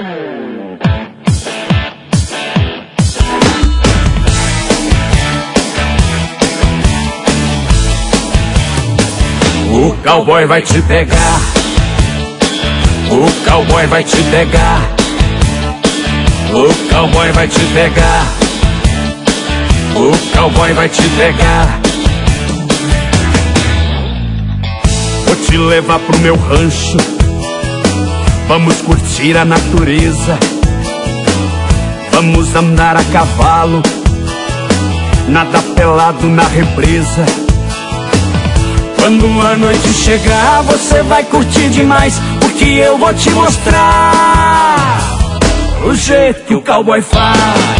O cowboy vai te pegar. O cowboy vai te pegar. O cowboy vai te pegar. O cowboy vai te pegar. Vou te levar pro meu rancho. Vamos curtir a natureza. Vamos andar a cavalo, nadar pelado na represa. Quando a noite chegar, você vai curtir demais, porque eu vou te mostrar o jeito que o cowboy faz.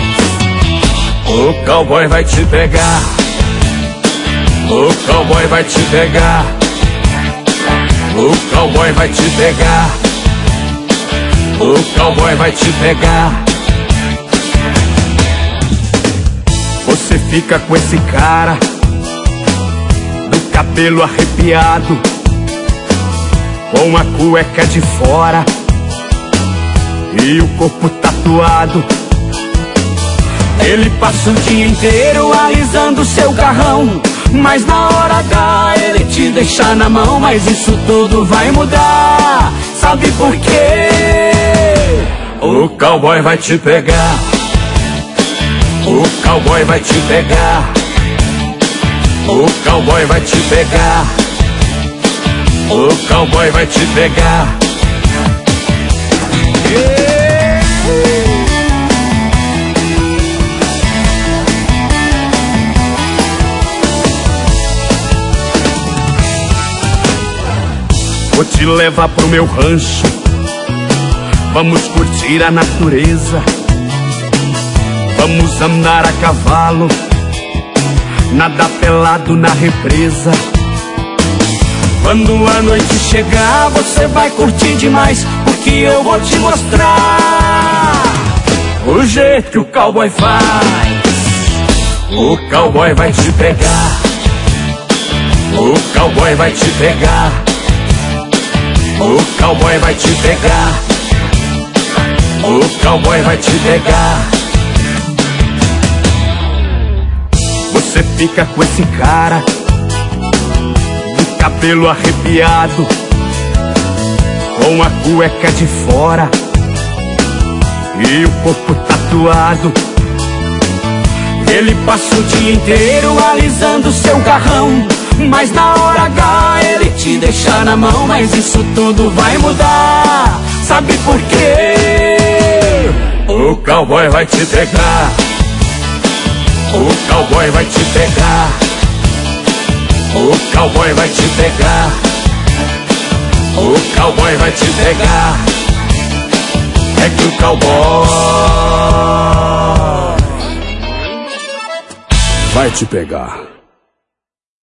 O cowboy vai te pegar. O cowboy vai te pegar. O cowboy vai te pegar. O cowboy vai te pegar. Você fica com esse cara, do cabelo arrepiado, com a cueca de fora e o corpo tatuado. Ele passa o dia inteiro alisando seu carrão, mas na hora H ele te deixa na mão. Mas isso tudo vai mudar, sabe por quê? O cowboy vai te pegar. O cowboy vai te pegar. O cowboy vai te pegar. O cowboy vai te pegar. Vou te levar pro meu rancho. Vamos curtir a natureza. Vamos andar a cavalo, nadar pelado na represa. Quando a noite chegar, você vai curtir demais, porque eu vou te mostrar o jeito que o cowboy faz. O cowboy vai te pegar. O cowboy vai te pegar. O cowboy vai te pegar. O cowboy vai te pegar. Você fica com esse cara, do cabelo arrepiado, com a cueca de fora e o corpo tatuado. Ele passa o dia inteiro alisando seu carrão, mas na hora H ele te deixa na mão. Mas isso tudo vai mudar, sabe por quê? O cowboy vai te pegar. O cowboy vai te pegar. O cowboy vai te pegar. O cowboy vai te pegar. É que o cowboy vai te pegar.